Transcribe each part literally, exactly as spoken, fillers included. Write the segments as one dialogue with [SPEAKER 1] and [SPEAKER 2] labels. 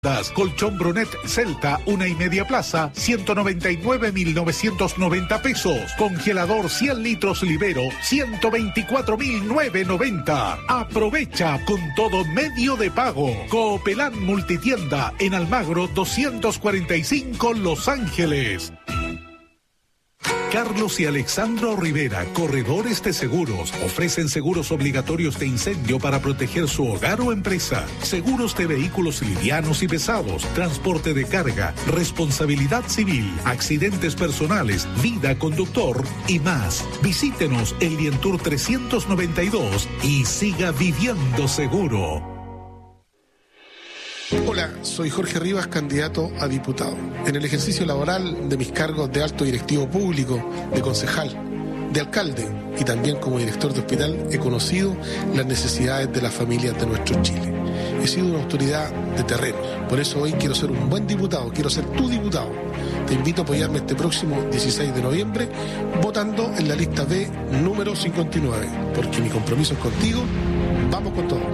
[SPEAKER 1] Colchón Brunet Celta, una y media plaza, ciento noventa y nueve mil novecientos noventa pesos. Congelador cien litros Libero, ciento veinticuatro mil novecientos noventa. Aprovecha con todo medio de pago. Coopelán Multitienda en Almagro doscientos cuarenta y cinco, Los Ángeles. Carlos y Alexandro Rivera, corredores de seguros, ofrecen seguros obligatorios de incendio para proteger su hogar o empresa, seguros de vehículos livianos y pesados, transporte de carga, responsabilidad civil, accidentes personales, vida conductor y más. Visítenos en Lientour trescientos noventa y dos y siga viviendo seguro.
[SPEAKER 2] Hola, soy Jorge Rivas, candidato a diputado. En el ejercicio laboral de mis cargos de alto directivo público, de concejal, de alcalde y también como director de hospital, he conocido las necesidades de las familias de nuestro Chile. He sido una autoridad de terreno, por eso hoy quiero ser un buen diputado, quiero ser tu diputado. Te invito a apoyarme este próximo dieciséis de noviembre votando en la lista B número cincuenta y nueve, porque mi compromiso es contigo. Vamos con todo.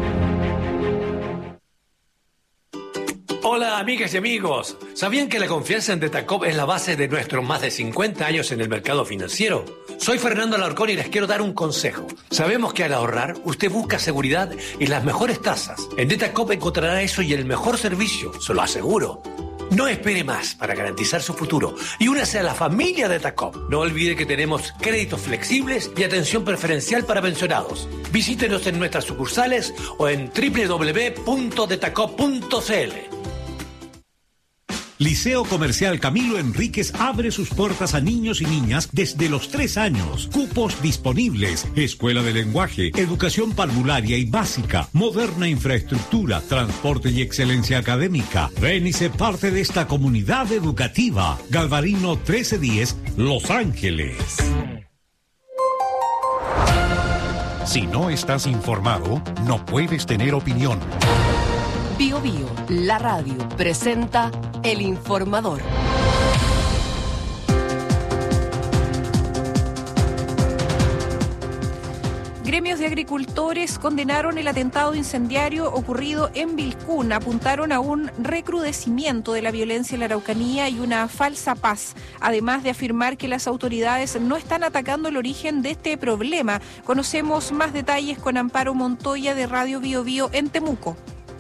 [SPEAKER 3] Hola amigas y amigos, ¿sabían que la confianza en Detacop es la base de nuestros más de cincuenta años en el mercado financiero? Soy Fernando Alarcón y les quiero dar un consejo. Sabemos que al ahorrar usted busca seguridad y las mejores tasas. En Detacop encontrará eso y el mejor servicio, se lo aseguro. No espere más para garantizar su futuro y únase a la familia Detacop. No olvide que tenemos créditos flexibles y atención preferencial para pensionados. Visítenos en nuestras sucursales o en doble u doble u doble u punto detacop punto c l.
[SPEAKER 4] Liceo Comercial Camilo Enríquez abre sus puertas a niños y niñas desde los tres años. Cupos disponibles. Escuela de lenguaje, educación parvularia y básica, moderna infraestructura, transporte y excelencia académica. Ven y sé parte de esta comunidad educativa. Galvarino trece diez, Los Ángeles.
[SPEAKER 5] Si no estás informado, no puedes tener opinión.
[SPEAKER 6] Bio Bio, la radio, presenta El Informador.
[SPEAKER 7] Gremios de agricultores condenaron el atentado incendiario ocurrido en Vilcún. Apuntaron a un recrudecimiento de la violencia en la Araucanía y una falsa paz, además de afirmar que las autoridades no están atacando el origen de este problema. Conocemos más detalles con Amparo Montoya de Radio Bio Bio en Temuco.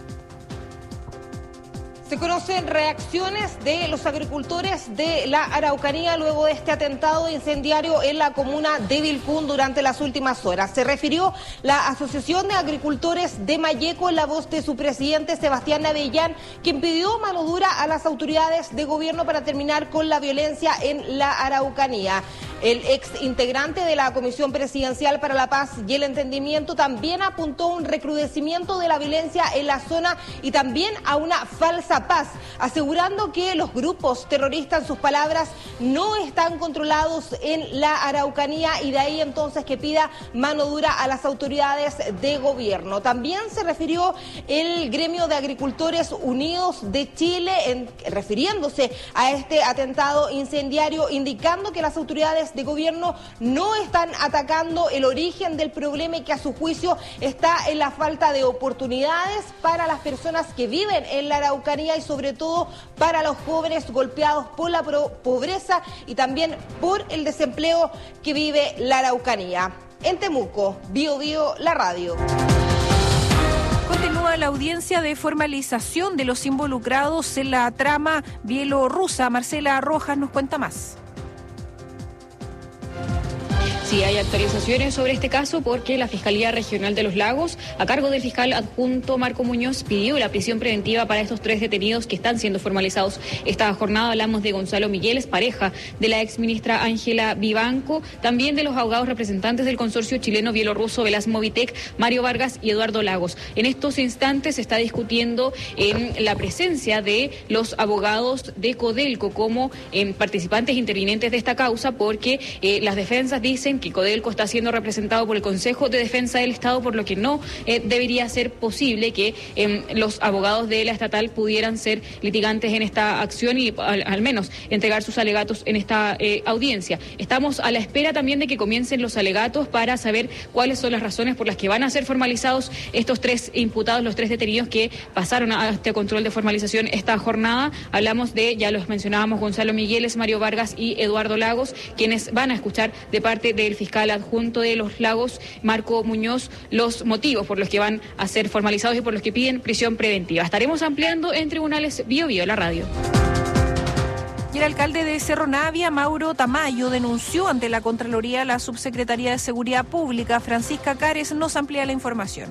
[SPEAKER 8] Se conocen reacciones de los agricultores de la Araucanía luego de este atentado incendiario en la comuna de Vilcún durante las últimas horas. Se refirió la Asociación de Agricultores de Malleco en la voz de su presidente Sebastián Avellán, quien pidió mano dura a las autoridades de gobierno para terminar con la violencia en la Araucanía. El ex integrante de la Comisión Presidencial para la Paz y el Entendimiento también apuntó a un recrudecimiento de la violencia en la zona y también a una falsa paz, asegurando que los grupos terroristas, en sus palabras, no están controlados en la Araucanía y de ahí entonces que pida mano dura a las autoridades de gobierno. También se refirió el Gremio de Agricultores Unidos de Chile, en, refiriéndose a este atentado incendiario, indicando que las autoridades de gobierno no están atacando el origen del problema y que a su juicio está en la falta de oportunidades para las personas que viven en la Araucanía y sobre todo para los jóvenes golpeados por la pobreza y también por el desempleo que vive la Araucanía. En Temuco, Bio Bio, la radio.
[SPEAKER 7] Continúa la audiencia de formalización de los involucrados en la trama bielorrusa. Marcela Rojas nos cuenta más.
[SPEAKER 9] Sí, hay actualizaciones sobre este caso porque la Fiscalía Regional de los Lagos, a cargo del fiscal adjunto Marco Muñoz, pidió la prisión preventiva para estos tres detenidos que están siendo formalizados esta jornada. Hablamos de Gonzalo Migueles, pareja de la exministra Ángela Vivanco, también de los abogados representantes del consorcio chileno-bielorruso Velas Movitec, Mario Vargas y Eduardo Lagos. En estos instantes se está discutiendo en la presencia de los abogados de Codelco como eh, participantes intervinientes de esta causa porque eh, las defensas dicen que porque Codelco está siendo representado por el Consejo de Defensa del Estado, por lo que no eh, debería ser posible que eh, los abogados de la estatal pudieran ser litigantes en esta acción y al, al menos entregar sus alegatos en esta eh, audiencia. Estamos a la espera también de que comiencen los alegatos para saber cuáles son las razones por las que van a ser formalizados estos tres imputados, los tres detenidos que pasaron a este control de formalización esta jornada. Hablamos de, ya los mencionábamos, Gonzalo Migueles, Mario Vargas y Eduardo Lagos, quienes van a escuchar de parte del fiscal adjunto de Los Lagos, Marco Muñoz, los motivos por los que van a ser formalizados y por los que piden prisión preventiva. Estaremos ampliando en Tribunales Bio Bio, la radio.
[SPEAKER 7] Y el alcalde de Cerro Navia, Mauro Tamayo, denunció ante la Contraloría la Subsecretaría de Seguridad Pública. Francisca Cares nos amplía la información.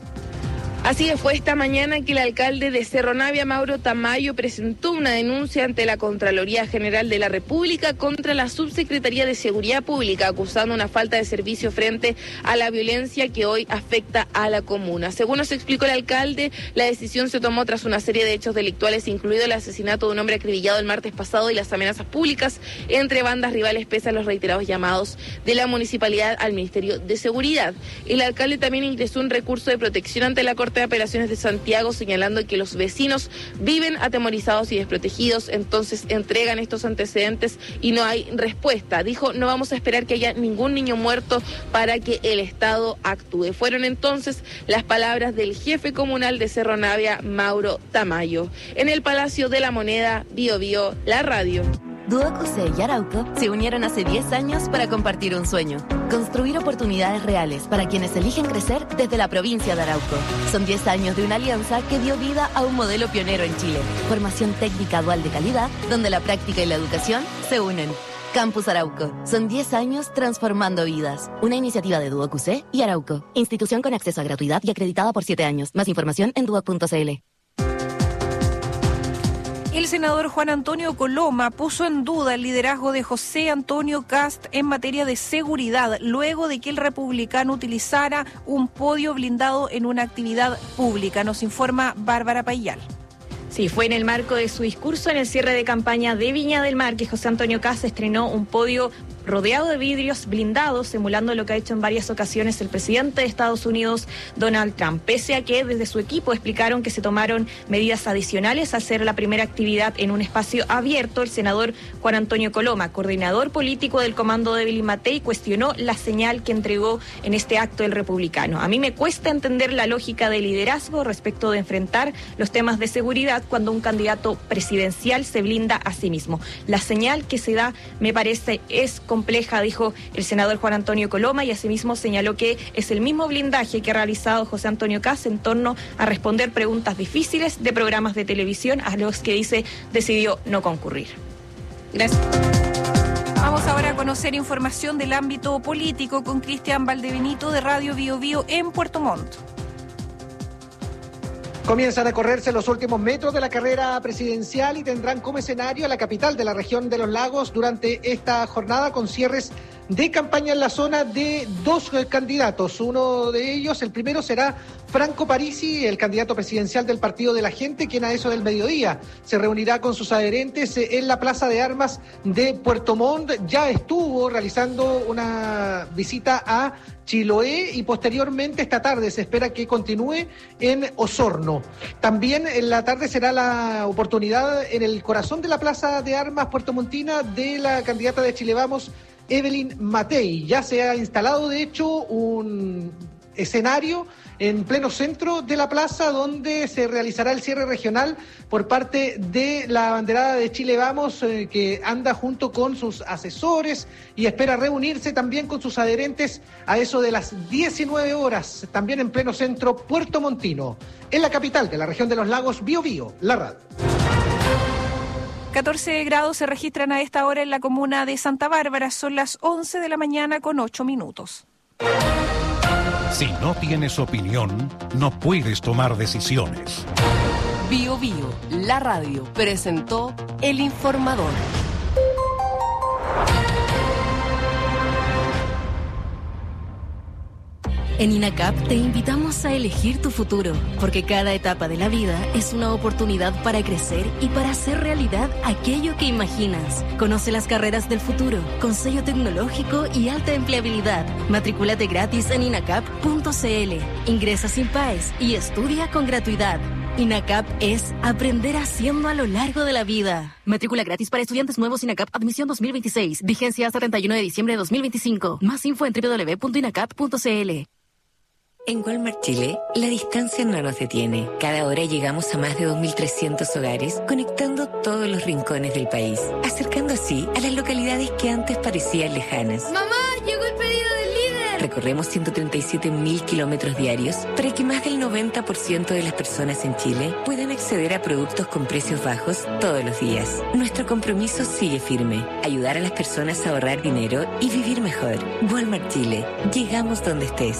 [SPEAKER 10] Así fue esta mañana que el alcalde de Cerro Navia, Mauro Tamayo, presentó una denuncia ante la Contraloría General de la República contra la Subsecretaría de Seguridad Pública, acusando una falta de servicio frente a la violencia que hoy afecta a la comuna. Según nos explicó el alcalde, la decisión se tomó tras una serie de hechos delictuales, incluido el asesinato de un hombre acribillado el martes pasado y las amenazas públicas entre bandas rivales pese a los reiterados llamados de la municipalidad al Ministerio de Seguridad. El alcalde también ingresó un recurso de protección ante la Corte de Apelaciones de Santiago, señalando que los vecinos viven atemorizados y desprotegidos, entonces entregan estos antecedentes y no hay respuesta. Dijo, no vamos a esperar que haya ningún niño muerto para que el Estado actúe. Fueron entonces las palabras del jefe comunal de Cerro Navia, Mauro Tamayo. En el Palacio de la Moneda, Bio Bio, la radio.
[SPEAKER 11] Duocuse y Arauco se unieron hace diez años para compartir un sueño, construir oportunidades reales para quienes eligen crecer desde la provincia de Arauco. Son diez años de una alianza que dio vida a un modelo pionero en Chile, formación técnica dual de calidad, donde la práctica y la educación se unen. Campus Arauco, son diez años transformando vidas. Una iniciativa de Duocuse y Arauco, institución con acceso a gratuidad y acreditada por siete años. Más información en duoc punto c l.
[SPEAKER 7] El senador Juan Antonio Coloma puso en duda el liderazgo de José Antonio Kast en materia de seguridad, luego de que el republicano utilizara un podio blindado en una actividad pública. Nos informa Bárbara Payal.
[SPEAKER 12] Sí, fue en el marco de su discurso en el cierre de campaña de Viña del Mar que José Antonio Kast estrenó un podio rodeado de vidrios blindados, simulando lo que ha hecho en varias ocasiones el presidente de Estados Unidos, Donald Trump. Pese a que desde su equipo explicaron que se tomaron medidas adicionales a hacer la primera actividad en un espacio abierto, el senador Juan Antonio Coloma, coordinador político del Comando de Billy Matei, cuestionó la señal que entregó en este acto el republicano. A mí me cuesta entender la lógica de liderazgo respecto de enfrentar los temas de seguridad cuando un candidato presidencial se blinda a sí mismo. La señal que se da, me parece, es compleja, dijo el senador Juan Antonio Coloma, y asimismo señaló que es el mismo blindaje que ha realizado José Antonio Kast en torno a responder preguntas difíciles de programas de televisión a los que dice decidió no concurrir.
[SPEAKER 7] Gracias. Vamos ahora a conocer información del ámbito político con Cristian Valdebenito de Radio Bio Bio en Puerto Montt.
[SPEAKER 13] Comienzan a correrse los últimos metros de la carrera presidencial y tendrán como escenario a la capital de la región de Los Lagos durante esta jornada con cierres de campaña en la zona de dos candidatos. Uno de ellos, el primero, será Franco Parisi, el candidato presidencial del Partido de la Gente, quien a eso del mediodía se reunirá con sus adherentes en la Plaza de Armas de Puerto Montt. Ya estuvo realizando una visita a Chiloé y posteriormente esta tarde se espera que continúe en Osorno. También en la tarde será la oportunidad en el corazón de la Plaza de Armas puertomontina de la candidata de Chile Vamos, Evelyn Matei. Ya se ha instalado, de hecho, un escenario en pleno centro de la plaza donde se realizará el cierre regional por parte de la abanderada de Chile Vamos, eh, que anda junto con sus asesores y espera reunirse también con sus adherentes a eso de las diecinueve horas, también en pleno centro puertomontino. En la capital de la región de Los Lagos, Bio Bio, la radio.
[SPEAKER 7] catorce grados se registran a esta hora en la comuna de Santa Bárbara. Son las once de la mañana con ocho minutos.
[SPEAKER 5] Si no tienes opinión, no puedes tomar decisiones.
[SPEAKER 6] Bio Bio, la radio, presentó El Informador.
[SPEAKER 14] En INACAP te invitamos a elegir tu futuro, porque cada etapa de la vida es una oportunidad para crecer y para hacer realidad aquello que imaginas. Conoce las carreras del futuro, con sello tecnológico y alta empleabilidad. Matricúlate gratis en inacap punto c l. Ingresa sin P A E S y estudia con gratuidad. INACAP es aprender haciendo a lo largo de la vida. Matrícula gratis para estudiantes nuevos INACAP Admisión dos mil veintiséis. Vigencia hasta treinta y uno de diciembre de dos mil veinticinco. Más info en doble u doble u doble u punto inacap punto c l.
[SPEAKER 15] En Walmart Chile, la distancia no nos detiene. Cada hora llegamos a más de dos mil trescientos hogares, conectando todos los rincones del país, acercando así a las localidades que antes parecían lejanas.
[SPEAKER 16] ¡Mamá, llegó el pedido del líder!
[SPEAKER 15] Recorremos ciento treinta y siete mil kilómetros diarios para que más del noventa por ciento de las personas en Chile puedan acceder a productos con precios bajos todos los días. Nuestro compromiso sigue firme: ayudar a las personas a ahorrar dinero y vivir mejor. Walmart Chile. Llegamos donde estés.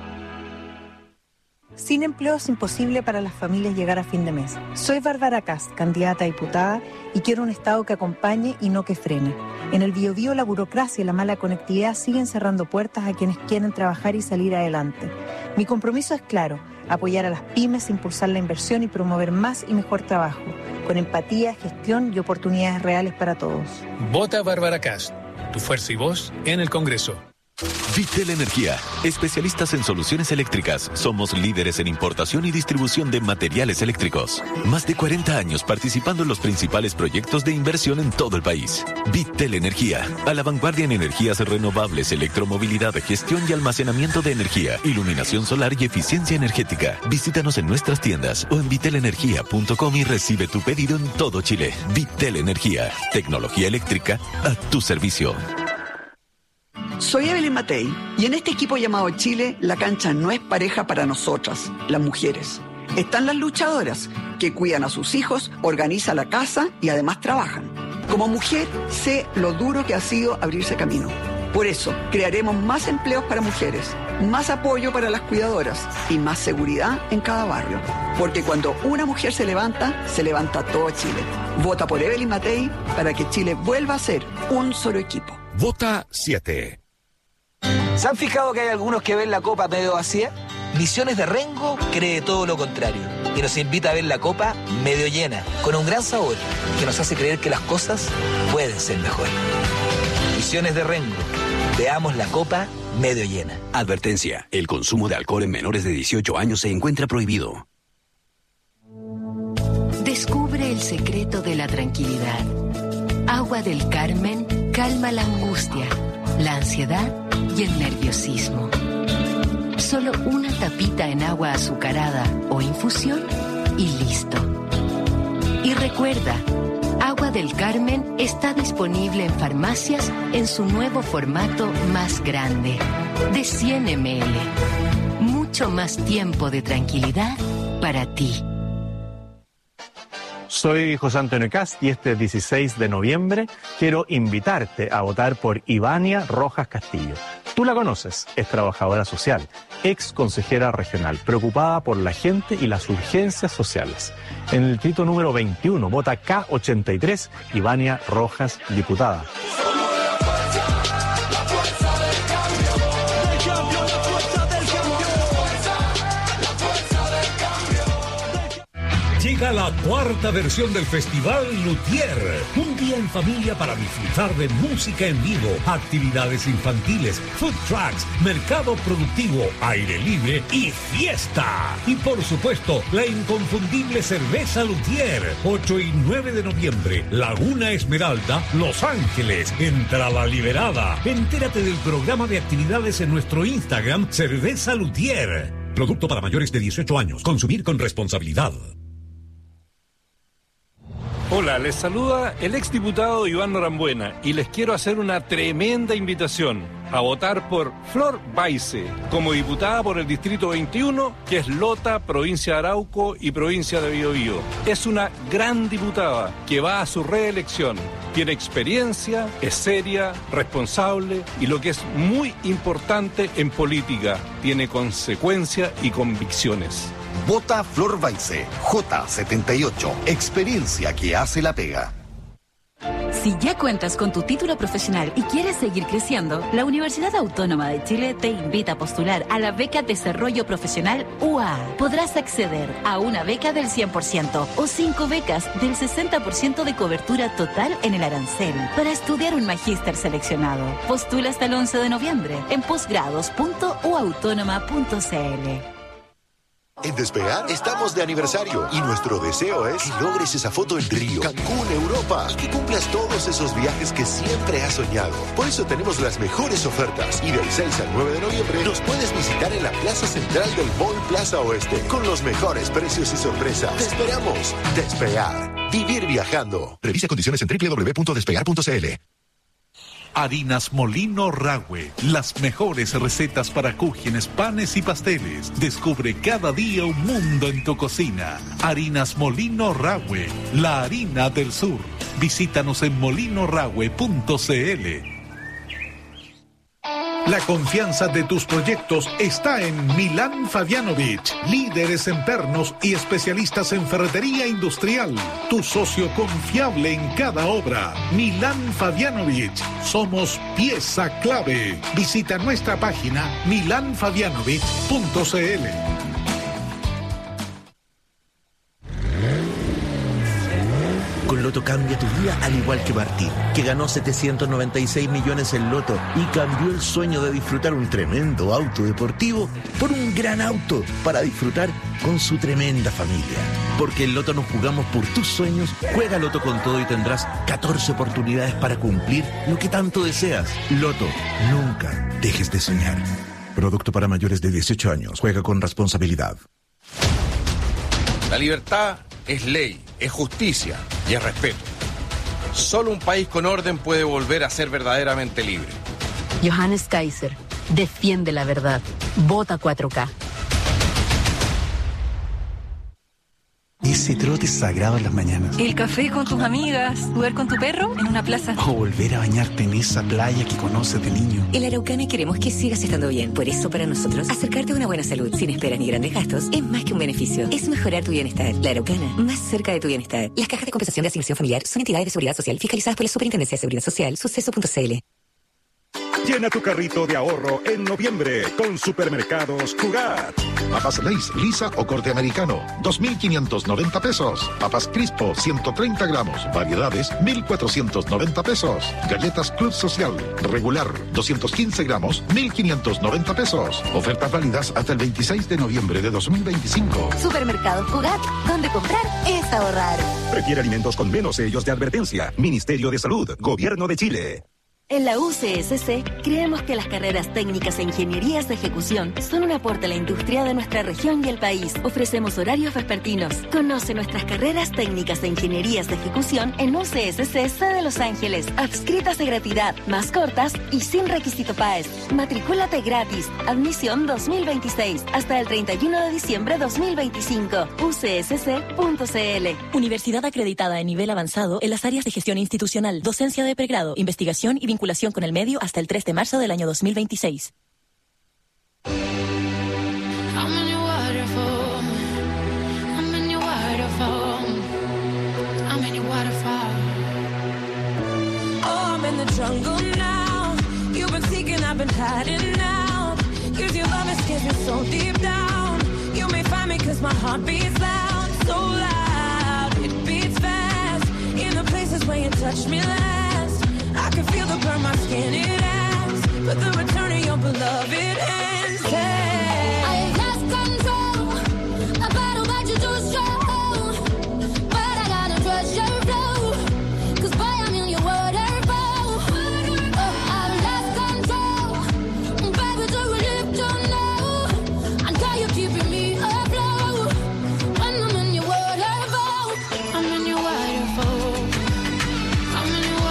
[SPEAKER 17] Sin empleo es imposible para las familias llegar a fin de mes. Soy Bárbara Cast, candidata a diputada, y quiero un Estado que acompañe y no que frene. En el Biobío, la burocracia y la mala conectividad siguen cerrando puertas a quienes quieren trabajar y salir adelante. Mi compromiso es claro: apoyar a las pymes, impulsar la inversión y promover más y mejor trabajo, con empatía, gestión y oportunidades reales para todos.
[SPEAKER 18] Vota Bárbara Cast. Tu fuerza y voz en el Congreso.
[SPEAKER 19] Vitel Energía, especialistas en soluciones eléctricas. Somos líderes en importación y distribución de materiales eléctricos. Más de cuarenta años participando en los principales proyectos de inversión en todo el país. Vitel Energía, a la vanguardia en energías renovables, electromovilidad, gestión y almacenamiento de energía, iluminación solar y eficiencia energética. Visítanos en nuestras tiendas o en vitel energía punto com y recibe tu pedido en todo Chile. Vitel Energía, tecnología eléctrica a tu servicio.
[SPEAKER 20] Soy Evelyn Matei y en este equipo llamado Chile, la cancha no es pareja para nosotras, las mujeres. Están las luchadoras, que cuidan a sus hijos, organizan la casa y además trabajan. Como mujer, sé lo duro que ha sido abrirse camino. Por eso, crearemos más empleos para mujeres, más apoyo para las cuidadoras y más seguridad en cada barrio. Porque cuando una mujer se levanta, se levanta todo Chile. Vota por Evelyn Matei para que Chile vuelva a ser un solo equipo.
[SPEAKER 19] Vota siete.
[SPEAKER 21] ¿Se han fijado que hay algunos que ven la copa medio vacía? Misiones de Rengo cree todo lo contrario y nos invita a ver la copa medio llena, con un gran sabor que nos hace creer que las cosas pueden ser mejor. Misiones de Rengo, veamos la copa medio llena.
[SPEAKER 22] Advertencia, el consumo de alcohol en menores de dieciocho años se encuentra prohibido.
[SPEAKER 23] Descubre el secreto de la tranquilidad. Agua del Carmen calma la angustia, la ansiedad y el nerviosismo. Solo una tapita en agua azucarada o infusión y listo. Y recuerda, Agua del Carmen está disponible en farmacias en su nuevo formato más grande, de cien mililitros. Mucho más tiempo de tranquilidad para ti.
[SPEAKER 24] Soy José Antonio Cast y este dieciséis de noviembre quiero invitarte a votar por Ivania Rojas Castillo. Tú la conoces, es trabajadora social, ex consejera regional, preocupada por la gente y las urgencias sociales. En el distrito número veintiuno, vota K ochenta y tres, Ivania Rojas, diputada.
[SPEAKER 4] Llega la cuarta versión del Festival Luthier. Un día en familia para disfrutar de música en vivo, actividades infantiles, food trucks, mercado productivo, aire libre y fiesta. Y por supuesto, la inconfundible cerveza Luthier. ocho y nueve de noviembre, Laguna Esmeralda, Los Ángeles. Entrada liberada. Entérate del programa de actividades en nuestro Instagram, Cerveza Luthier. Producto para mayores de dieciocho años. Consumir con responsabilidad.
[SPEAKER 25] Hola, les saluda el exdiputado Iván Norambuena y les quiero hacer una tremenda invitación a votar por Flor Baise como diputada por el Distrito veintiuno, que es Lota, provincia de Arauco y provincia de Biobío. Es una gran diputada que va a su reelección. Tiene experiencia, es seria, responsable y lo que es muy importante en política, tiene consecuencia y convicciones.
[SPEAKER 26] Vota Flor Baise, J setenta y ocho, experiencia que hace la pega.
[SPEAKER 1] Si ya cuentas con tu título profesional y quieres seguir creciendo, la Universidad Autónoma de Chile te invita a postular a la beca Desarrollo Profesional U A A. Podrás acceder a una beca del cien por ciento o cinco becas del sesenta por ciento de cobertura total en el arancel para estudiar un magíster seleccionado. Postula hasta el once de noviembre en posgrados punto u autónoma punto c l.
[SPEAKER 2] En Despegar estamos de aniversario y nuestro deseo es que logres esa foto en Río, Cancún, Europa y que cumplas todos esos viajes que siempre has soñado. Por eso tenemos las mejores ofertas y del seis al nueve de noviembre nos puedes visitar en la Plaza Central del Mall Plaza Oeste con los mejores precios y sorpresas. Te esperamos. Despegar. Vivir viajando. Revisa condiciones en doble u doble u doble u punto despegar punto c l.
[SPEAKER 3] Harinas Molino Rahue, las mejores recetas para cúgenes, panes y pasteles. Descubre cada día un mundo en tu cocina. Harinas Molino Rahue, la harina del sur. Visítanos en molino rahue punto c l.
[SPEAKER 5] La confianza de tus proyectos está en Milán Fabianovich, líderes en pernos y especialistas en ferretería industrial. Tu socio confiable en cada obra. Milán Fabianovich, somos pieza clave. Visita nuestra página milán fabianovich punto c l.
[SPEAKER 8] Con Loto cambia tu vida al igual que Martín, que ganó setecientos noventa y seis millones en Loto y cambió el sueño de disfrutar un tremendo auto deportivo por un gran auto para disfrutar con su tremenda familia. Porque en Loto nos jugamos por tus sueños. Juega Loto con todo y tendrás catorce oportunidades para cumplir lo que tanto deseas. Loto, nunca dejes de soñar. Producto para mayores de dieciocho años. Juega con responsabilidad.
[SPEAKER 9] La libertad es ley, es justicia y es respeto. Solo un país con orden puede volver a ser verdaderamente libre.
[SPEAKER 14] Johannes Kaiser, defiende la verdad. Vota cuatro K.
[SPEAKER 26] Ese trote sagrado en las mañanas.
[SPEAKER 27] El café con tus amigas, jugar con tu perro en una plaza.
[SPEAKER 26] O volver a bañarte en esa playa que conoces de niño.
[SPEAKER 15] En la Araucana queremos que sigas estando bien. Por eso, para nosotros, acercarte a una buena salud sin esperas ni grandes gastos es más que un beneficio. Es mejorar tu bienestar. La Araucana, más cerca de tu bienestar. Las cajas de compensación de asignación familiar son entidades de seguridad social fiscalizadas por la Superintendencia de Seguridad Social, suceso punto c l.
[SPEAKER 28] Llena tu carrito de ahorro en noviembre con Supermercados Cugat.
[SPEAKER 29] Papas Lay's, lisa o corte americano, dos mil quinientos noventa pesos. Papas Crispo, ciento treinta gramos. Variedades, mil cuatrocientos noventa pesos. Galletas Club Social, regular, doscientos quince gramos, mil quinientos noventa pesos. Ofertas válidas hasta el veintiséis de noviembre de dos mil veinticinco.
[SPEAKER 11] Supermercados Cugat, donde comprar es ahorrar.
[SPEAKER 28] Prefiere alimentos con menos sellos de advertencia. Ministerio de Salud, Gobierno de Chile.
[SPEAKER 14] En la U C S C creemos que las carreras técnicas e ingenierías de ejecución son un aporte a la industria de nuestra región y el país. Ofrecemos horarios vespertinos. Conoce nuestras carreras técnicas e ingenierías de ejecución en U C S C sede Los Ángeles. Adscritas de gratuidad, más cortas y sin requisito P A E S. Matricúlate gratis. Admisión dos mil veintiséis hasta el treinta y uno de diciembre de dos mil veinticinco. u c s c punto c l.
[SPEAKER 30] Universidad acreditada en nivel avanzado en las áreas de gestión institucional, docencia de pregrado, investigación y vinculación con el medio hasta el tres de marzo del año dos mil veintiséis.
[SPEAKER 31] I can feel the burn, my skin, it ends. But the return of your beloved ends. Hey. I lost control. A battle that you too strong. But I gotta trust your flow. Cause boy, I'm in your waterfall. Oh, I've lost control. Baby, do we live to know? Until you're keeping me afloat. When I'm in your waterfall. I'm in your waterfall. I'm in your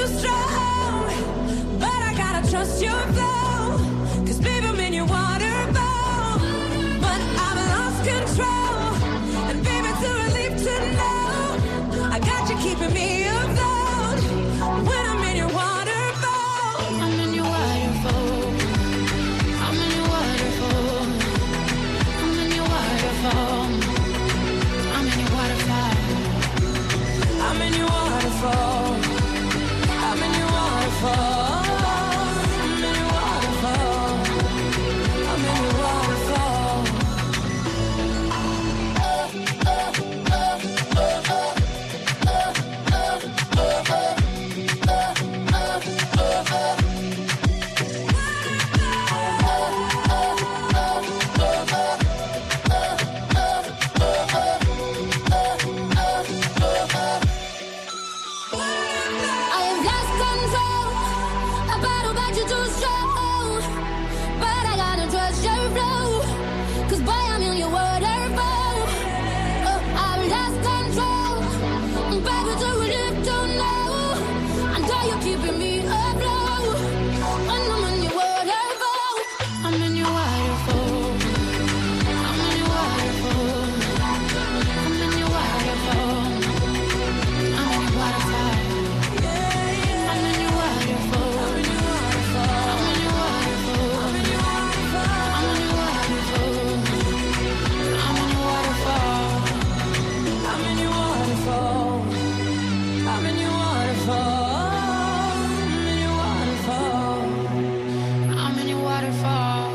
[SPEAKER 31] too strong, but I gotta trust your flow. Cause baby, I'm in your water bowl, but I've lost control. And baby, it's a relief to know I got you keeping me afloat. When I'm in your water bowl, I'm in your waterfall. I'm in your waterfall. I'm in your waterfall. I'm in your waterfall. I'm in your waterfall. I'm in your waterfall. I'm in your waterfall. I'm in your waterfall. I have lost control. I battle back you too strong, but I gotta trust your flow. Cause boy, I'm in your waterfall. Oh, I've lost control. Baby, to relief to know I know you're keeping me afloat. And I'm in your waterfall. I'm in your waterfall. I'm in your waterfall. I'm in your waterfall. I'm in your waterfall. I'm in your waterfall. I'm in your waterfall. I'm in your waterfall. I'm in your waterfall. I'm in your waterfall. I'm in your waterfall. I'm in your waterfall. I'm in your waterfall. I'm in your waterfall.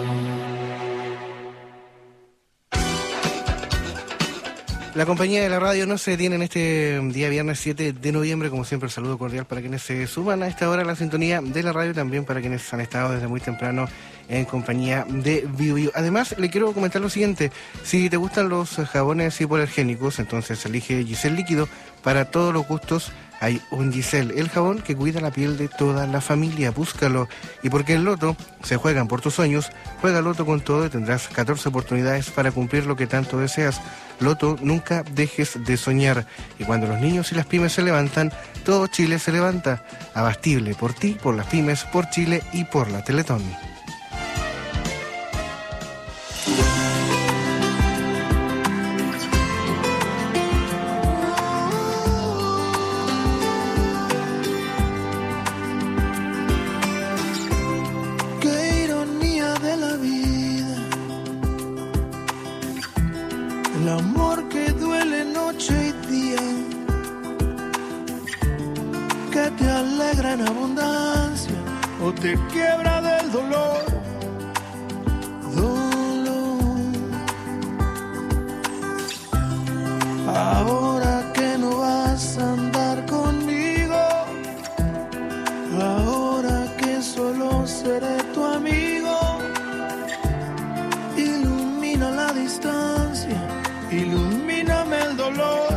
[SPEAKER 6] La compañía de la radio no se detiene en este día viernes siete de noviembre. Como siempre, el saludo cordial para quienes se suman a esta hora a la sintonía de la radio, también para quienes han estado desde muy temprano en compañía de Bio Bio. Además, le quiero comentar lo siguiente: si te gustan los jabones hipoalergénicos, entonces elige Giselle Líquido. Para todos los gustos hay un Giselle, el jabón que cuida la piel de toda la familia. Búscalo. Y porque en Loto se juegan por tus sueños, juega Loto con todo y tendrás catorce oportunidades para cumplir lo que tanto deseas. Loto, nunca dejes de soñar. Y cuando los niños y las pymes se levantan, todo Chile se levanta. Abastible por ti, por las pymes, por Chile y por la Teletón.
[SPEAKER 7] Qué ironía de la vida, el amor que duele noche y día, que te alegra en abundancia o te quiebra del dolor. Dolor. Ahora que no vas a andar conmigo, ahora que solo seré tu amigo, ilumina la distancia, ilumíname el dolor.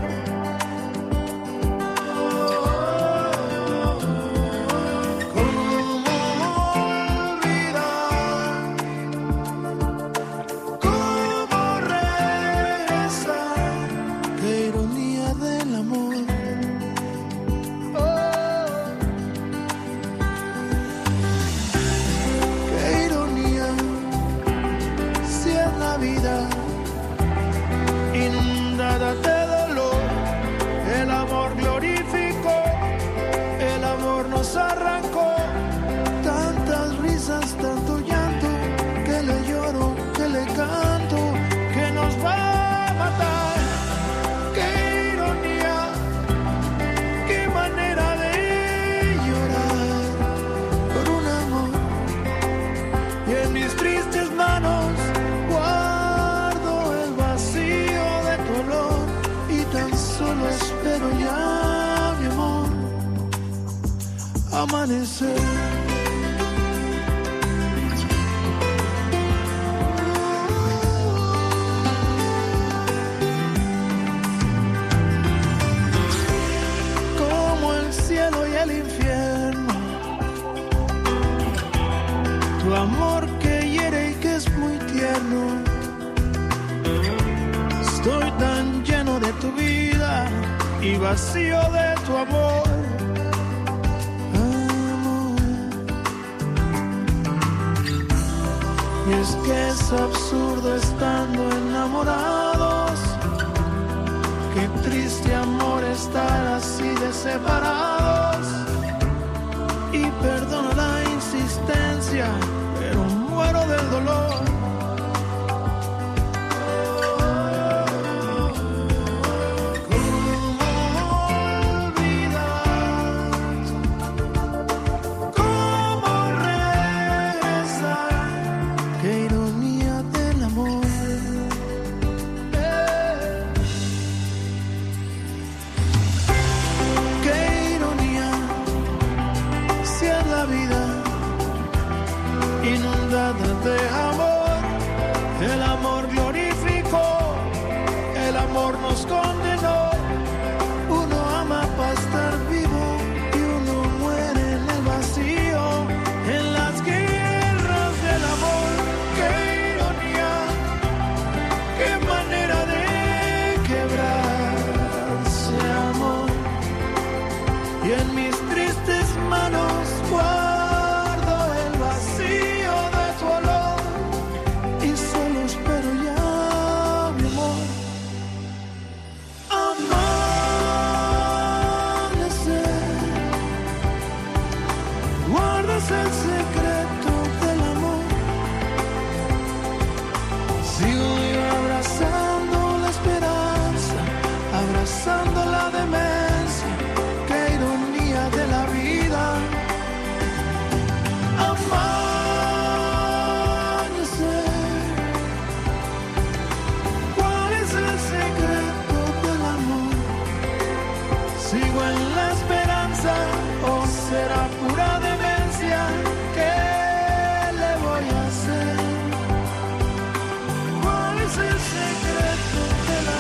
[SPEAKER 7] Inundada de dolor, el amor glorificó, el amor nos arrancó, tantas risas, tanto llanto, que le lloro, que le canto, que nos va a matar. Qué ironía, qué manera de llorar por un amor, y en mis tristes manos solo espero ya, mi amor, amanecer. Como el cielo y el infierno, tu amor que hiere y que es muy tierno. Estoy tan lleno de tu vida y vacío de tu amor. Y es que es absurdo estando enamorados. Qué triste amor estar así de separados. Y perdono la insistencia, pero muero del dolor. De amor, el amor glorificó, el amor nos condenó. Uno ama para estar vivo y uno muere en el vacío, en las guerras del amor. Qué ironía, qué manera de quebrarse amor. Y en mis tristes manos guardo el vacío. El secreto del amor. Sigo yo abrazando la esperanza, abrazando la demencia. Qué ironía de la vida. Amanecer. ¿Cuál es el secreto del amor? Sigo en la esperanza o será pura demencia. ¿Qué le voy a hacer? ¿Cuál es el secreto de la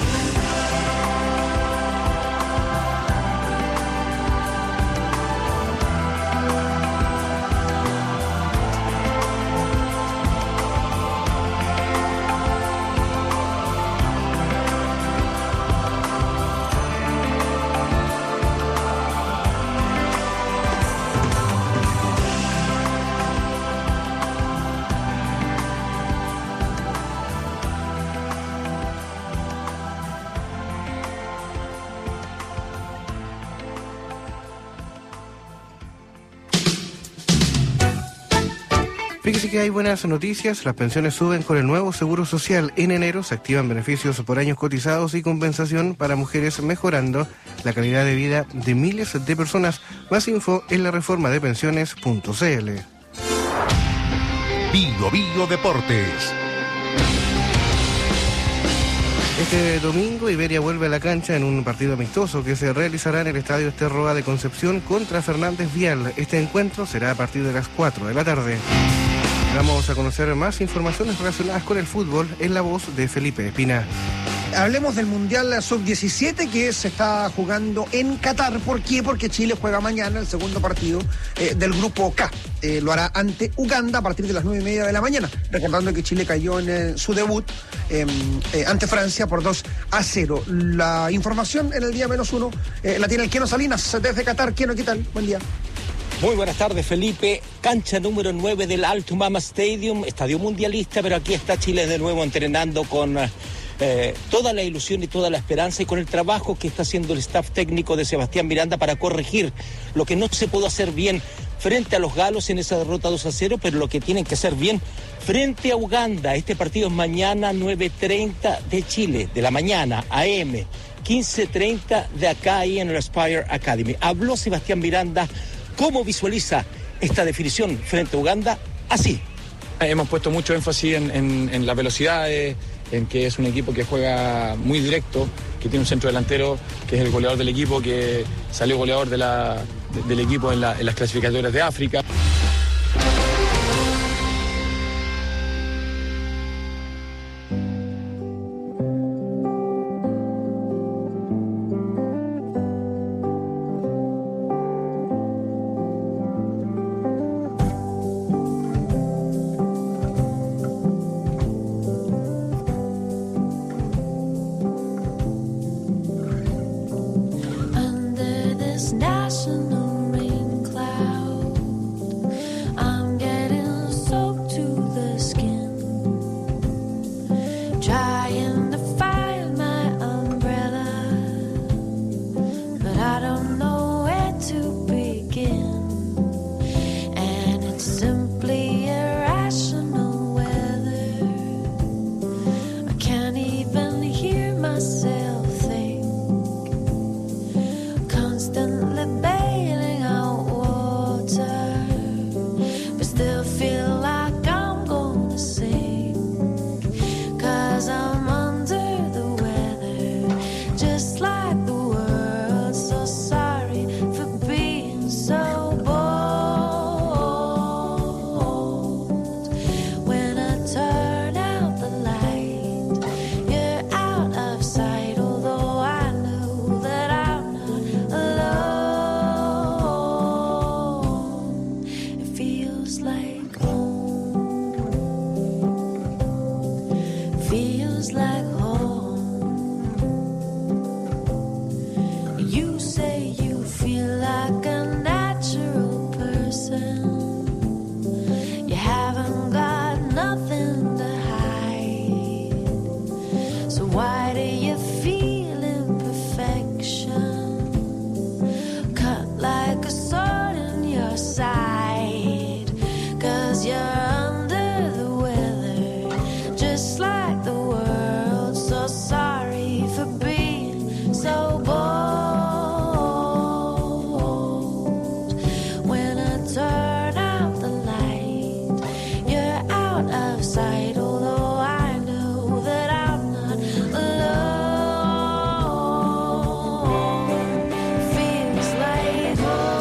[SPEAKER 6] Fíjese que hay buenas noticias, las pensiones suben con el nuevo Seguro Social. En enero se activan beneficios por años cotizados y compensación para mujeres, mejorando la calidad de vida de miles de personas. Más info en la reforma de pensiones punto c l.
[SPEAKER 28] Bio Bio Deportes.
[SPEAKER 6] Este domingo Iberia vuelve a la cancha en un partido amistoso que se realizará en el Estadio Esterroa de Concepción contra Fernández Vial. Este encuentro será a partir de las cuatro de la tarde. Vamos a conocer más informaciones relacionadas con el fútbol en la voz de Felipe Espina.
[SPEAKER 10] Hablemos del Mundial sub diecisiete que se está jugando en Qatar. ¿Por qué? Porque Chile juega mañana el segundo partido eh, del Grupo K. Eh, lo hará ante Uganda a partir de las nueve y media de la mañana. Recordando que Chile cayó en eh, su debut eh, eh, ante Francia por dos a cero. La información en el día menos uno eh, la tiene el Keno Salinas desde Qatar. Keno, ¿qué tal? Buen día.
[SPEAKER 12] Muy buenas tardes, Felipe. Cancha número nueve del Altumama Stadium, estadio mundialista, pero aquí está Chile de nuevo entrenando con eh, toda la ilusión y toda la esperanza y con el trabajo que está haciendo el staff técnico de Sebastián Miranda para corregir lo que no se pudo hacer bien frente a los galos en esa derrota dos a cero, pero lo que tienen que hacer bien frente a Uganda. Este partido es mañana nueve treinta de Chile, de la mañana, A M, quince treinta de acá ahí en el Aspire Academy. Habló Sebastián Miranda. ¿Cómo visualiza esta definición frente a Uganda? Así.
[SPEAKER 13] Hemos puesto mucho énfasis en, en, en las velocidades, en que es un equipo que juega muy directo, que tiene un centro delantero que es el goleador del equipo, que salió goleador de la, de, del equipo en, la, en las clasificatorias de África.
[SPEAKER 31] Under this national rain cloud, constantly bailing out water, but still feel like I'm gonna sink, 'cause I'm under the weather, just like the world. So sorry for being so bold. When I turn out the light, you're out of sight, although I know that I'm not alone. It feels like home, feels like home. You say you feel like a natural person, you haven't got nothing to hide, so why do you feel imperfection, cut like a sword in your side? 'Cause you're under the weather, just like the world. So sorry for being so bold. When I turn out the light, you're out of sight, although I know that I'm not alone. Feels like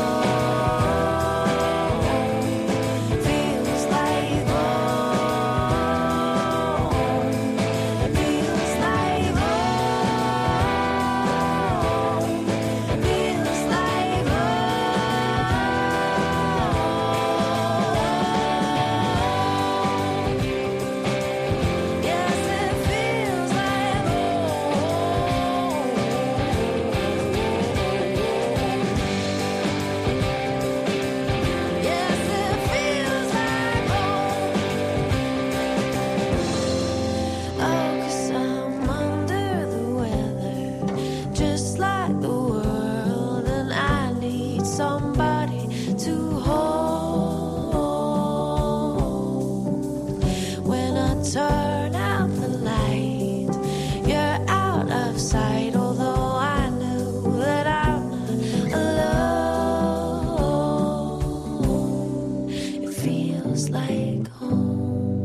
[SPEAKER 31] home, feels like home, feels like home, feels like home. Yes, it feels like home. Yes, it feels like home. Oh, 'cause I'm under the weather, just like the world, and I need somebody to hold. When I turn out the light, you're out of sight, although I know that I'm not alone. It feels like home.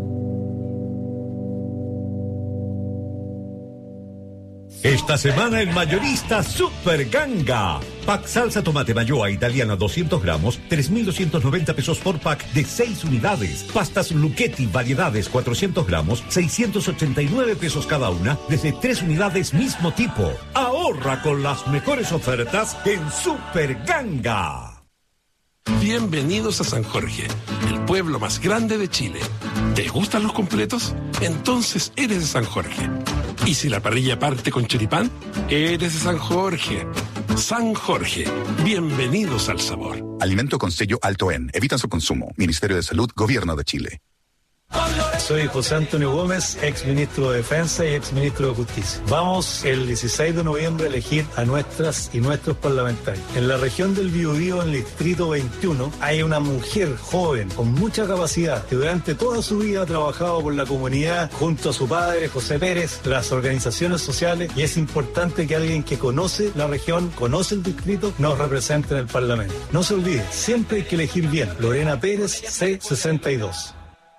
[SPEAKER 4] Esta semana en Mayorista Super Ganga. Pack salsa tomate mayoa italiana doscientos gramos, tres mil doscientos noventa pesos por pack de seis unidades. Pastas Lucchetti variedades cuatrocientos gramos, seiscientos ochenta y nueve pesos cada una, desde tres unidades mismo tipo. Ahorra con las mejores ofertas en Super Ganga.
[SPEAKER 16] Bienvenidos a San Jorge, el pueblo más grande de Chile. ¿Te gustan los completos? Entonces eres de San Jorge. ¿Y si la parrilla parte con choripán? Eres de San Jorge. San Jorge, bienvenidos al sabor.
[SPEAKER 17] Alimento con sello Alto En. Evitan su consumo. Ministerio de Salud, Gobierno de Chile.
[SPEAKER 18] Soy José Antonio Gómez, ex ministro de Defensa y ex ministro de Justicia. Vamos el dieciséis de noviembre a elegir a nuestras y nuestros parlamentarios. En la región del Biobío, en el distrito veintiuno, hay una mujer joven con mucha capacidad que durante toda su vida ha trabajado por la comunidad junto a su padre, José Pérez, las organizaciones sociales, y es importante que alguien que conoce la región, conoce el distrito, nos represente en el Parlamento. No se olvide, siempre hay que elegir bien. Lorena Pérez, C sesenta y dos.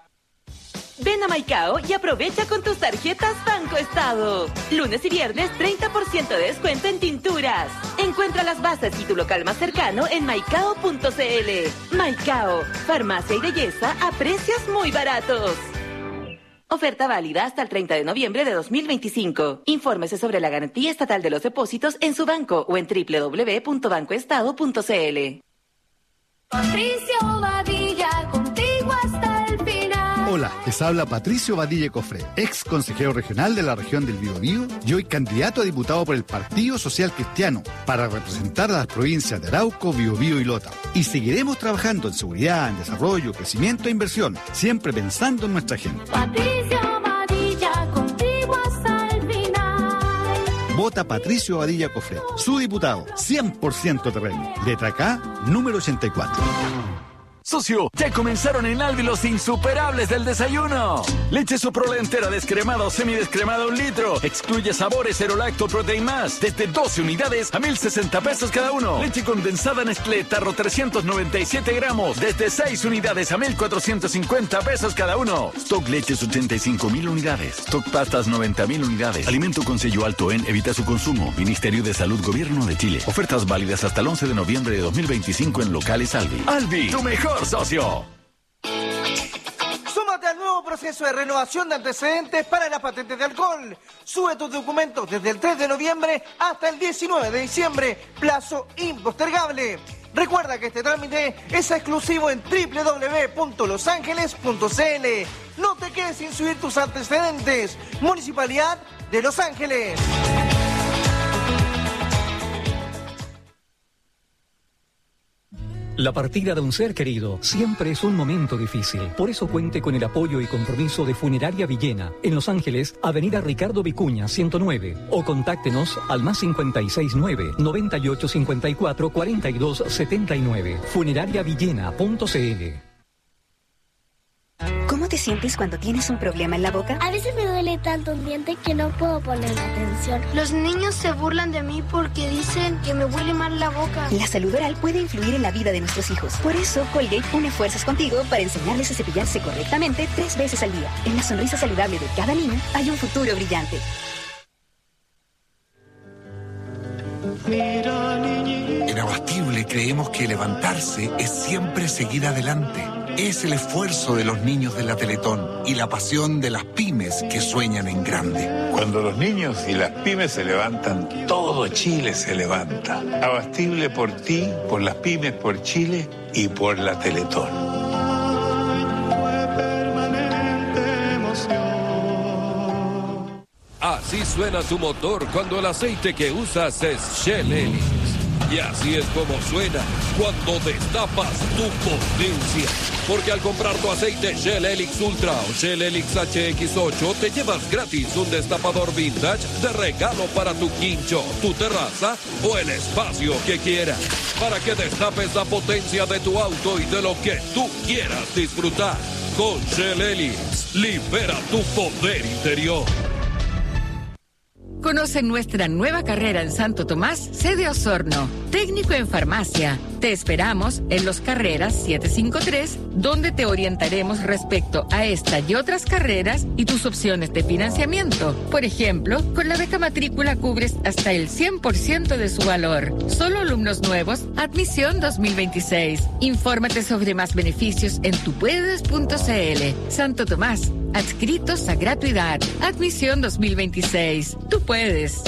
[SPEAKER 19] Ven a Maicao y aprovecha con tus tarjetas Banco Estado. Lunes y viernes, treinta por ciento de descuento en tinturas. Encuentra las bases y tu local más cercano en maicao punto cl. Maicao, farmacia y belleza a precios muy baratos. Oferta válida hasta el treinta de noviembre de dos mil veinticinco. Infórmese sobre la garantía estatal de los depósitos en su banco o en doble u doble u doble u punto banco estado punto cl.
[SPEAKER 31] Patricio Badilla, contigo hasta el final.
[SPEAKER 20] Hola, les habla Patricio Badilla Cofré, ex consejero regional de la región del Biobío y hoy candidato a diputado por el Partido Social Cristiano para representar a las provincias de Arauco, Biobío y Lota. Y seguiremos trabajando en seguridad, en desarrollo, crecimiento e inversión, siempre pensando en nuestra gente.
[SPEAKER 31] Patricio Badilla, contigo hasta el final.
[SPEAKER 20] Vota Patricio Badilla Cofré, su diputado, cien por ciento terreno. Letra K, número ochenta y cuatro.
[SPEAKER 1] Socio, ya comenzaron en Aldi los insuperables del desayuno. Leche Soprola entera descremada o semidescremada un litro. Excluye sabores Cero Lacto Protein Más. Desde doce unidades a mil sesenta pesos cada uno. Leche condensada Nestlé Tarro trescientos noventa y siete gramos. Desde seis unidades a mil cuatrocientos cincuenta pesos cada uno. Stock Leches ochenta y cinco mil unidades. Stock Pastas noventa mil unidades. Alimento con sello alto en Evita su consumo. Ministerio de Salud Gobierno de Chile. Ofertas válidas hasta el once de noviembre de dos mil veinticinco en locales Aldi. Aldi, tu mejor socio.
[SPEAKER 2] Súmate al nuevo proceso de renovación de antecedentes para las patentes de alcohol. Sube tus documentos desde el tres de noviembre hasta el diecinueve de diciembre. Plazo impostergable. Recuerda que este trámite es exclusivo en doble u doble u doble u punto los ángeles punto c l. No te quedes sin subir tus antecedentes. Municipalidad de Los Ángeles.
[SPEAKER 3] La partida de un ser querido siempre es un momento difícil. Por eso cuente con el apoyo y compromiso de Funeraria Villena, en Los Ángeles, Avenida Ricardo Vicuña, ciento nueve. O contáctenos al más cincuenta y seis nueve, noventa y ocho cincuenta y cuatro, cuarenta y dos setenta y nueve. funeraria villena punto c l.
[SPEAKER 5] ¿Cómo te sientes cuando tienes un problema en la boca?
[SPEAKER 8] A veces me duele tanto un diente que no puedo poner atención. Los niños se burlan de mí porque dicen que me huele mal la boca.
[SPEAKER 5] La salud oral puede influir en la vida de nuestros hijos. Por eso, Colgate une fuerzas contigo para enseñarles a cepillarse correctamente tres veces al día. En la sonrisa saludable de cada niño hay un futuro brillante.
[SPEAKER 9] En Abastible creemos que levantarse es siempre seguir adelante. Es el esfuerzo de los niños de la Teletón y la pasión de las pymes que sueñan en grande.
[SPEAKER 21] Cuando los niños y las pymes se levantan, todo Chile se levanta. Abastible por ti, por las pymes, por Chile y por la Teletón.
[SPEAKER 22] Así suena tu motor cuando el aceite que usas es Shell Helix. Y así es como suena cuando destapas tu potencia. Porque al comprar tu aceite Shell Helix Ultra o Shell Helix H X ocho te llevas gratis un destapador vintage de regalo para tu quincho, tu terraza o el espacio que quieras. Para que destapes la potencia de tu auto y de lo que tú quieras disfrutar. Con Shell Helix, libera tu poder interior.
[SPEAKER 23] Conoce nuestra nueva carrera en Santo Tomás, sede Osorno. Técnico en farmacia. Te esperamos en Los Carreras setecientos cincuenta y tres, donde te orientaremos respecto a esta y otras carreras y tus opciones de financiamiento. Por ejemplo, con la beca matrícula cubres hasta el cien por ciento de su valor. Solo alumnos nuevos, admisión dos mil veintiséis. Infórmate sobre más beneficios en tupuedes punto c l. Santo Tomás, adscritos a gratuidad. Admisión dos mil veintiséis. Tú puedes.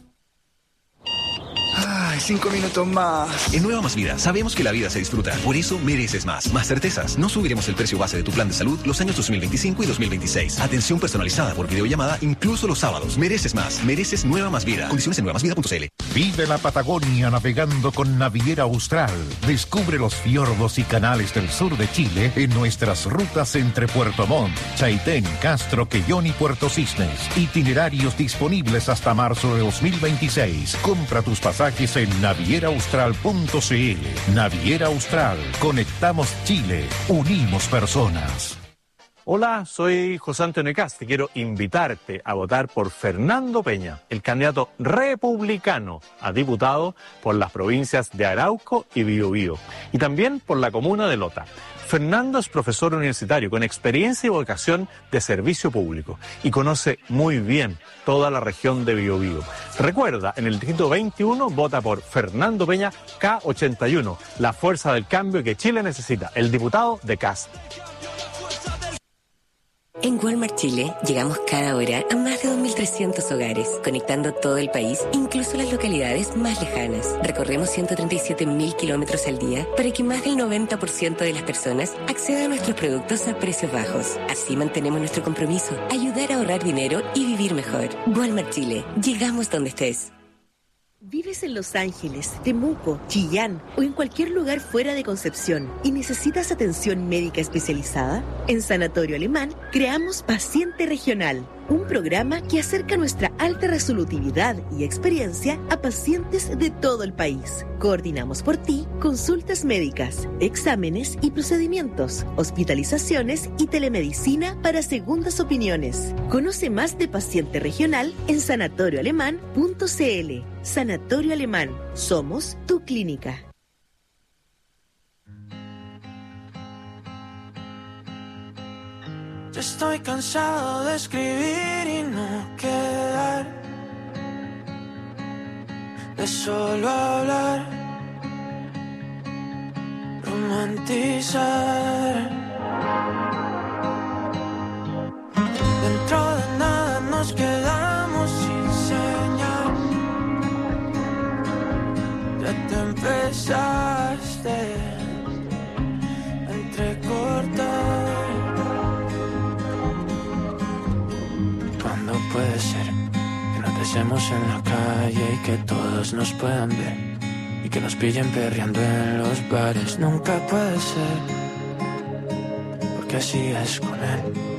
[SPEAKER 24] Ay, cinco minutos más.
[SPEAKER 25] En Nueva Más Vida sabemos que la vida se disfruta. Por eso mereces más. Más certezas. No subiremos el precio base de tu plan de salud los años dos mil veinticinco y dos mil veintiséis. Atención personalizada por videollamada incluso los sábados. Mereces más. Mereces Nueva Más Vida. Condiciones en nueva más vida punto c l.
[SPEAKER 29] Vive la Patagonia navegando con Naviera Austral. Descubre los fiordos y canales del sur de Chile en nuestras rutas entre Puerto Montt, Chaitén, Castro, Quellón y Puerto Cisnes. Itinerarios disponibles hasta marzo de dos mil veintiséis. Compra tus pasajes en naviera austral punto c l. Naviera Austral. Conectamos Chile. Unimos personas.
[SPEAKER 32] Hola, soy José Antonio Cast. Quiero invitarte a votar por Fernando Peña, el candidato republicano a diputado por las provincias de Arauco y Biobío, y también por la comuna de Lota. Fernando es profesor universitario con experiencia y vocación de servicio público y conoce muy bien toda la región de Biobío. Recuerda, en el distrito veintiuno vota por Fernando Peña K ochenta y uno, la fuerza del cambio que Chile necesita, el diputado de Cast.
[SPEAKER 15] En Walmart Chile llegamos cada hora a más de dos mil trescientos hogares, conectando todo el país, incluso las localidades más lejanas. Recorremos ciento treinta y siete mil kilómetros al día para que más del noventa por ciento de las personas acceda a nuestros productos a precios bajos. Así mantenemos nuestro compromiso, ayudar a ahorrar dinero y vivir mejor. Walmart Chile, llegamos donde estés.
[SPEAKER 4] ¿Vives en Los Ángeles, Temuco, Chillán o en cualquier lugar fuera de Concepción y necesitas atención médica especializada? En Sanatorio Alemán creamos Paciente Regional, un programa que acerca nuestra alta resolutividad y experiencia a pacientes de todo el país. Coordinamos por ti consultas médicas, exámenes y procedimientos, hospitalizaciones y telemedicina para segundas opiniones. Conoce más de Paciente Regional en sanatorio alemán punto c l. Sanatorio Alemán. Somos tu clínica.
[SPEAKER 6] Yo estoy cansado de escribir y no quedar, de solo hablar, romantizar. Dentro de nada nos quedamos sin señal. Ya te empezaste a entrecortar. ¿Cuándo puede ser que nos besemos en la calle y que todos nos puedan ver? Y que nos pillen perreando en los bares. Nunca puede ser, porque así es con él.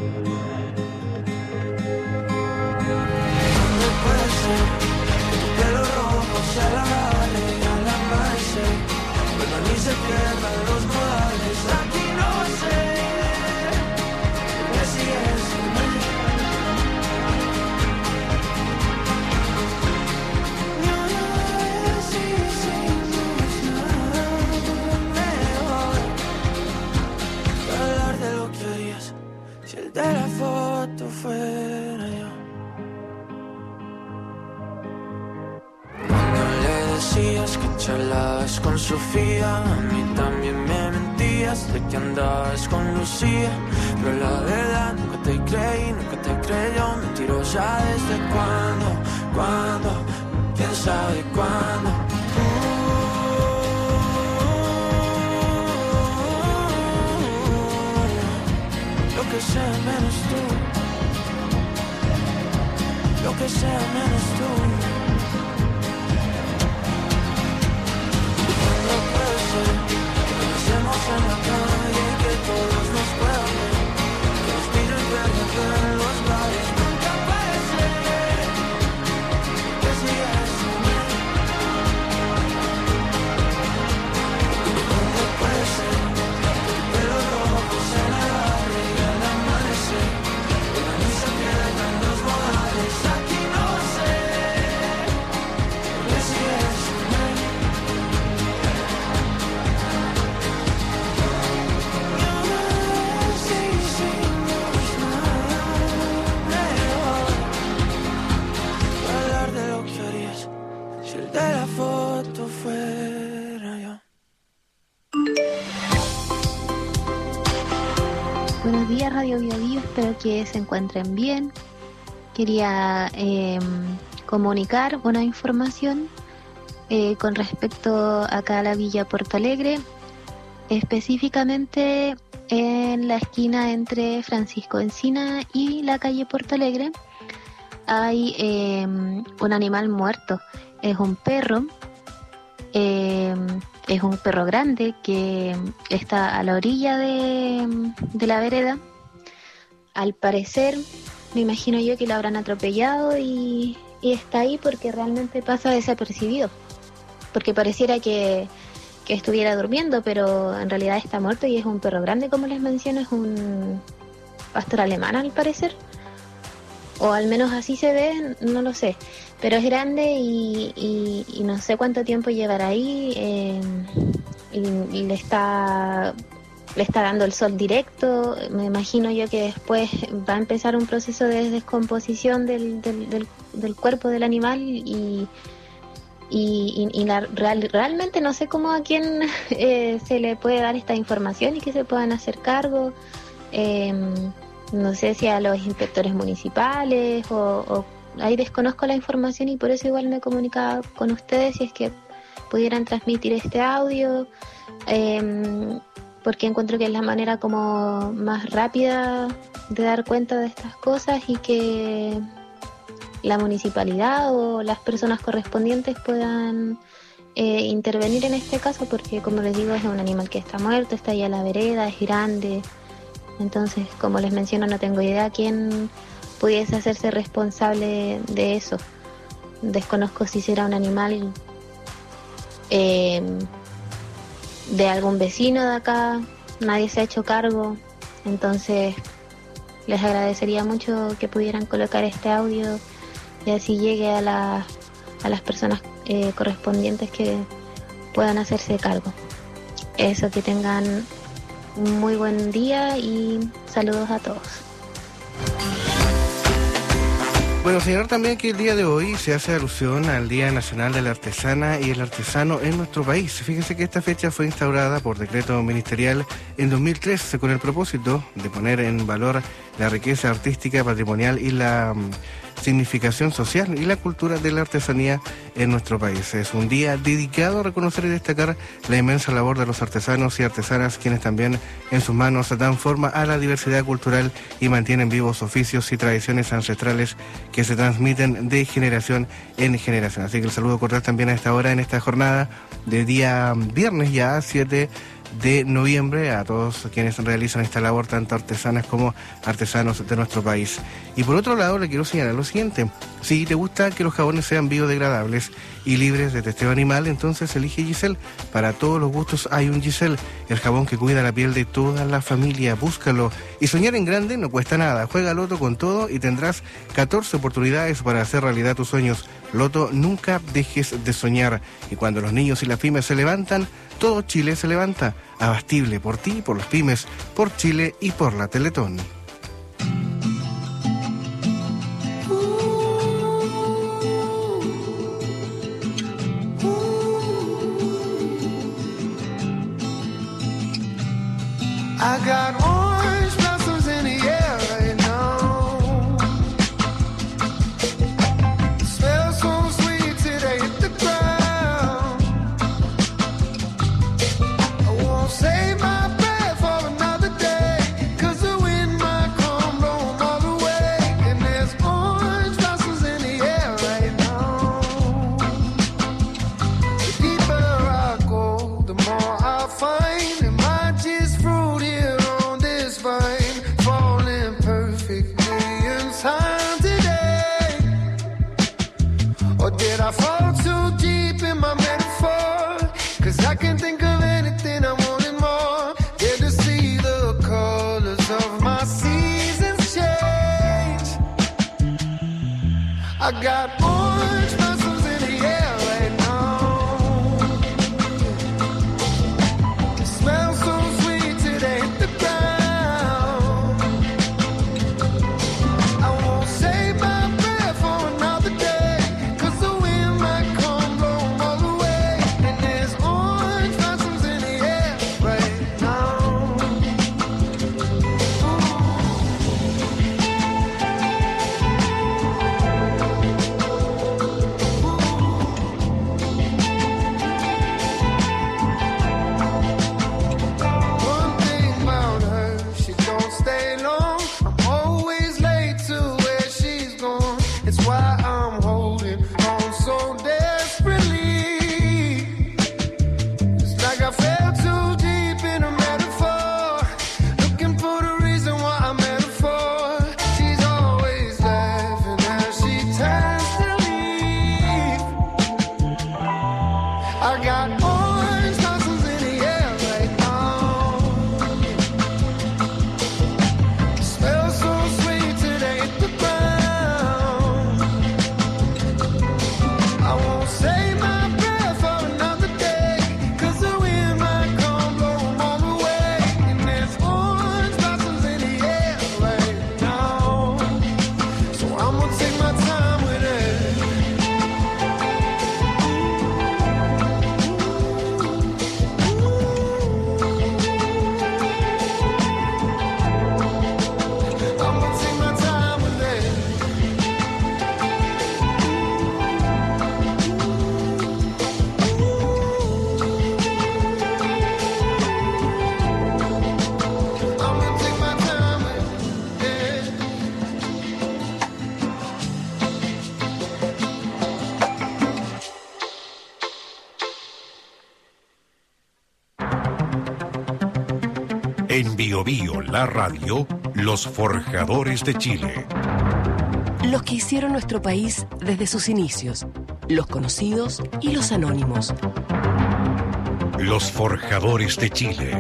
[SPEAKER 6] ¿Cuándo puede ser que tu pelo rojo se alargue al amanecer? Pero ni se pierdan los modales. Aquí no sé, porque así es con él. De la foto fuera yo. Cuando le decías que charlabas con Sofía, a mí también me mentías de que andabas con Lucía. Pero la verdad nunca te creí, nunca te creyó. Mentirosa desde cuándo, cuándo, quién sabe cuándo. Lo que sea menos tú, lo que sea menos tú. No puede ser que nos besemos en la calle y que todos nos puedan ver, que nos miren perdiendo en los bares. Nunca puede ser que sigas sin mí. No puede ser que el pelo rojo se la agarre y al amanecer la luz se pierda en los modales. Aquí no sé que sigas sin mí. Sí, sí, no es nada mejor hablar de lo que harías si el de la foto fuera yo.
[SPEAKER 7] Buenos días, Radio Bio Bio, espero que se encuentren bien. Quería eh, comunicar una información eh, con respecto acá a la Villa Porto Alegre, específicamente en la esquina entre Francisco Encina y la calle Porto Alegre. Hay eh, un animal muerto, es un perro. Eh, es un perro grande que está a la orilla de, de la vereda. Al parecer, me imagino yo que lo habrán atropellado y, y está ahí porque realmente pasa desapercibido. Porque pareciera que, que estuviera durmiendo, pero en realidad está muerto y es un perro grande, como les menciono, es un pastor alemán al parecer. O al menos así se ve, no lo sé. Pero es grande y, y, y no sé cuánto tiempo llevará ahí. Eh, y, y le está le está dando el sol directo. Me imagino yo que después va a empezar un proceso de descomposición del, del, del, del cuerpo del animal y, y, y la, real, realmente no sé cómo a quién eh, se le puede dar esta información y que se puedan hacer cargo. Eh, no sé si a los inspectores municipales o, o ahí desconozco la información y por eso igual me comunicaba con ustedes si es que pudieran transmitir este audio, eh, porque encuentro que es la manera como más rápida de dar cuenta de estas cosas y que la municipalidad o las personas correspondientes puedan eh, intervenir en este caso, porque como les digo, es un animal que está muerto, está ahí a la vereda, es grande. Entonces, como les menciono, no tengo idea quién pudiese hacerse responsable de eso. Desconozco si será un animal eh, de algún vecino de acá, nadie se ha hecho cargo. Entonces, les agradecería mucho que pudieran colocar este audio y así llegue a, la, a las personas eh, correspondientes que puedan hacerse cargo. Eso, que tengan un muy buen día y saludos a todos.
[SPEAKER 10] Bueno, señalar también que el día de hoy se hace alusión al Día Nacional de la Artesana y el Artesano en nuestro país. Fíjense que esta fecha fue instaurada por decreto ministerial en dos mil tres con el propósito de poner en valor la riqueza artística, patrimonial y la um, significación social y la cultura de la artesanía en nuestro país. Es un día dedicado a reconocer y destacar la inmensa labor de los artesanos y artesanas, quienes también en sus manos dan forma a la diversidad cultural y mantienen vivos oficios y tradiciones ancestrales que se transmiten de generación en generación. Así que el saludo cordial también a esta hora, en esta jornada de día viernes ya, siete de noviembre, a todos quienes realizan esta labor, tanto artesanas como artesanos de nuestro país. Y por otro lado, le quiero señalar lo siguiente: si te gusta que los jabones sean biodegradables y libres de testeo animal, entonces elige Giselle. Para todos los gustos hay un Giselle, el jabón que cuida la piel de toda la familia. Búscalo. Y soñar en grande no cuesta nada. Juega Loto con todo y tendrás catorce oportunidades para hacer realidad tus sueños. Loto, nunca dejes de soñar. Y cuando los niños y las pymes se levantan, todo Chile se levanta. Abastible por ti, por las pymes, por Chile y por la Teletón.
[SPEAKER 11] I got orange blossoms in the air right now. It smells so sweet till they hit the ground. I won't save my breath for another day, 'cause the wind might come blow 'em all away. And there's orange blossoms in the air right now. The deeper I go, the more I find it might just fruit here on this vine, falling perfectly in time today. Or did I fall too deep in my metaphor? 'Cause I can think of anything I wanted more. Did to see the colors of my seasons change. I got orange blossoms in the air right now. It smells so sweet till they hit the ground. I won't save my breath for another day, 'cause the wind might come blow 'em all away. And there's orange blossoms in the air right now. One thing about her, she don't stay long. I'm always late to where she's gone. It's why I'm holding on so desperately. It's like I fell too deep in a metaphor, looking for the reason why I met her for. She's always laughing as she turns to leave. I got orange blossoms in the air right now. Smell so sweet till they hit the ground. I won't save my breath for another day, 'cause the wind might come blow 'em all away. And there's orange blossoms in the air right now. So I'm gonna take my time with it.
[SPEAKER 12] En Bio Bio, la radio, los forjadores de Chile.
[SPEAKER 13] Los que hicieron nuestro país desde sus inicios, los conocidos y los anónimos.
[SPEAKER 12] Los forjadores de Chile.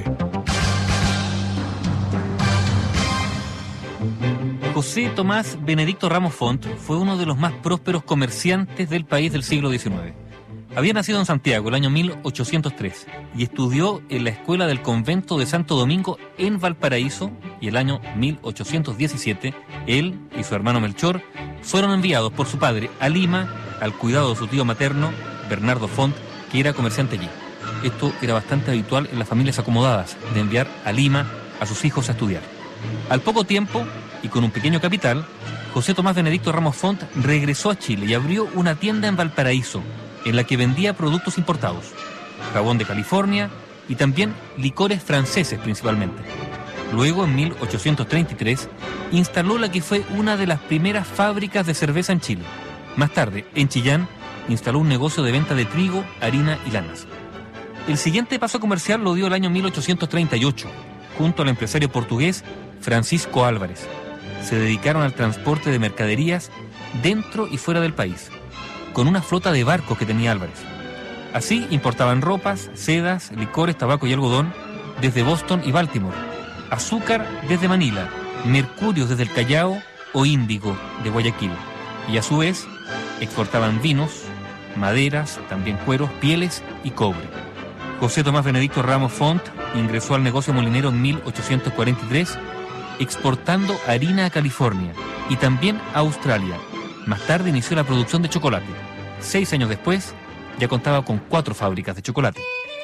[SPEAKER 14] José Tomás Benedicto Ramos Font fue uno de los más prósperos comerciantes del país del siglo diecinueve. Había nacido en Santiago el año mil ochocientos tres y estudió en la escuela del convento de Santo Domingo en Valparaíso, y el año mil ochocientos diecisiete él y su hermano Melchor fueron enviados por su padre a Lima al cuidado de su tío materno, Bernardo Font, que era comerciante allí. Esto era bastante habitual en las familias acomodadas, de enviar a Lima a sus hijos a estudiar. Al poco tiempo, y con un pequeño capital, José Tomás Benedicto Ramos Font regresó a Chile y abrió una tienda en Valparaíso, en la que vendía productos importados, jabón de California y también licores franceses principalmente. Luego, en mil ochocientos treinta y tres, instaló la que fue una de las primeras fábricas de cerveza en Chile. Más tarde, en Chillán, instaló un negocio de venta de trigo, harina y lanas. El siguiente paso comercial lo dio el año mil ochocientos treinta y ocho, junto al empresario portugués Francisco Álvarez. Se dedicaron al transporte de mercaderías dentro y fuera del país, con una flota de barcos que tenía Álvarez. Así importaban ropas, sedas, licores, tabaco y algodón desde Boston y Baltimore, azúcar desde Manila, mercurio desde el Callao o índigo de Guayaquil. Y a su vez exportaban vinos, maderas, también cueros, pieles y cobre. José Tomás Benedicto Ramos Font ingresó al negocio molinero en mil ochocientos cuarenta y tres, exportando harina a California y también a Australia. Más tarde inició la producción de chocolate. Seis años después, ya contaba con cuatro fábricas de chocolate.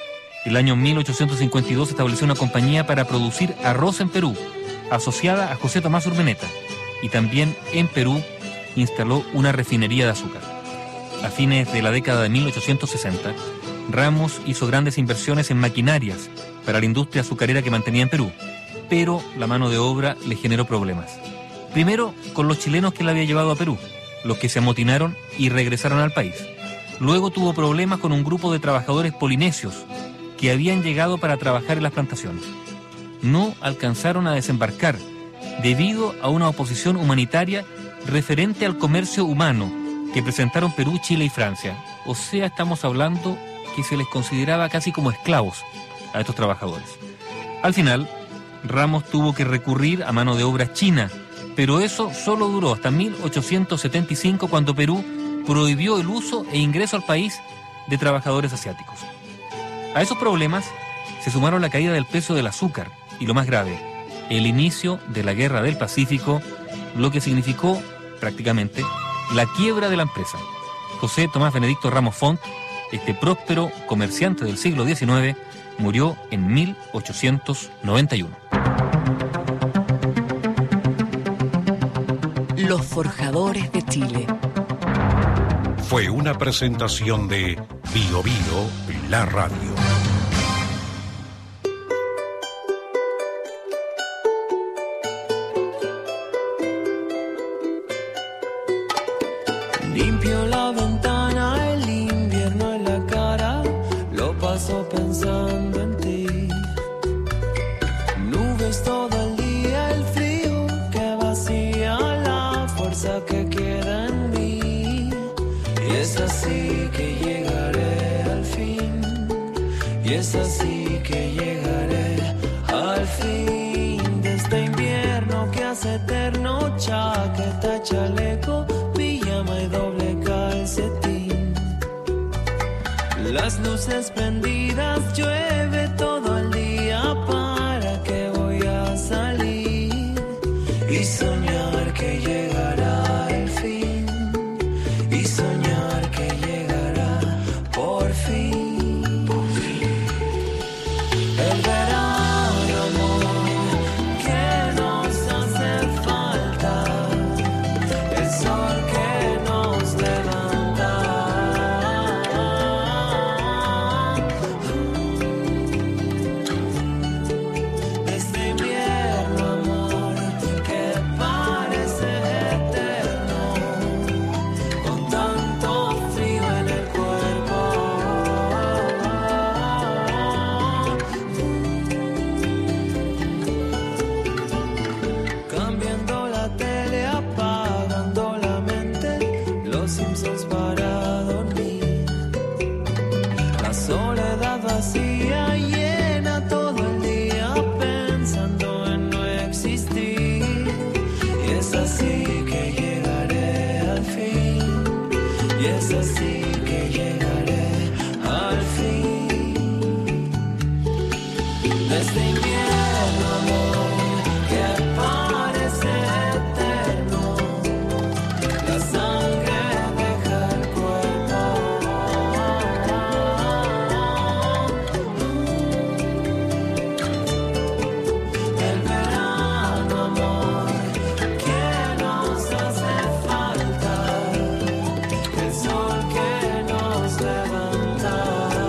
[SPEAKER 14] El año mil ochocientos cincuenta y dos estableció una compañía para producir arroz en Perú, asociada a José Tomás Urmeneta, y también en Perú instaló una refinería de azúcar. A fines de la década de mil ochocientos sesenta, Ramos hizo grandes inversiones en maquinarias para la industria azucarera que mantenía en Perú, pero la mano de obra le generó problemas. Primero, con los chilenos que la había llevado a Perú, los que se amotinaron y regresaron al país. Luego tuvo problemas con un grupo de trabajadores polinesios que habían llegado para trabajar en las plantaciones. No alcanzaron a desembarcar debido a una oposición humanitaria referente al comercio humano que presentaron Perú, Chile y Francia. O sea, estamos hablando que se les consideraba casi como esclavos a estos trabajadores. Al final, Ramos tuvo que recurrir a mano de obra china, pero eso solo duró hasta mil ochocientos setenta y cinco, cuando Perú prohibió el uso e ingreso al país de trabajadores asiáticos. A esos problemas se sumaron la caída del precio del azúcar y, lo más grave, el inicio de la Guerra del Pacífico, lo que significó prácticamente la quiebra de la empresa. José Tomás Benedicto Ramos Font, este próspero comerciante del siglo diecinueve, murió en mil ochocientos noventa y uno.
[SPEAKER 13] Los forjadores de Chile.
[SPEAKER 12] Fue una presentación de Bio Bio, la radio.
[SPEAKER 6] Limpio la ventana, el invierno en la cara, lo paso pensando en ti. Nubes todo el día, el frío que vacía la fuerza que queda en mí. Y es así que llegaré al fin, y es así que llegaré al fin de este invierno que hace eterno, chaqueta, chaleco, pijama y doble calcetín. Las luces prendidas, llueve todo el día, ¿para qué voy a salir? Y soñar que llegará el fin, y soñar que llegará por fin, por fin. El verano, amor, que nos hace falta, el sol que nos levanta. Este invierno, amor, que pasa. Este invierno, amor, que parece eterno, la sangre deja el cuerpo. El verano, amor, que nos hace falta, el sol que nos levanta.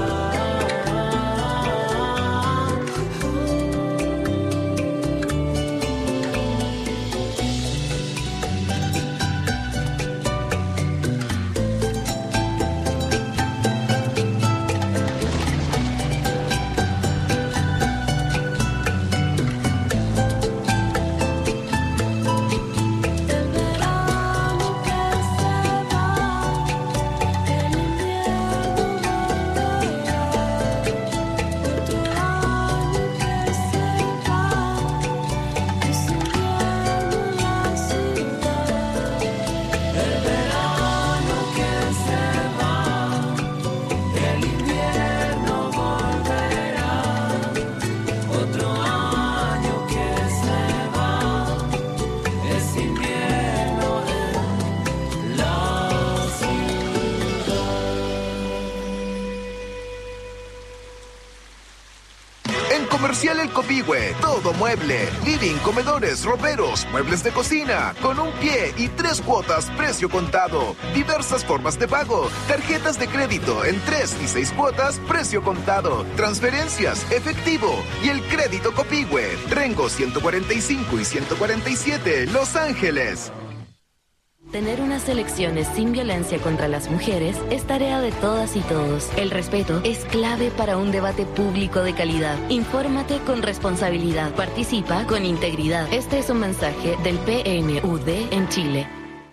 [SPEAKER 1] Comercial El Copihue, todo mueble, living, comedores, roperos, muebles de cocina, con un pie y tres cuotas, precio contado. Diversas formas de pago, tarjetas de crédito en tres y seis cuotas, precio contado. Transferencias, efectivo y el crédito Copihue. Rengo ciento cuarenta y cinco y ciento cuarenta y siete, Los Ángeles.
[SPEAKER 2] Tener unas elecciones sin violencia contra las mujeres es tarea de todas y todos. El respeto es clave para un debate público de calidad. Infórmate con responsabilidad. Participa con integridad. Este es un mensaje del P N U D en Chile.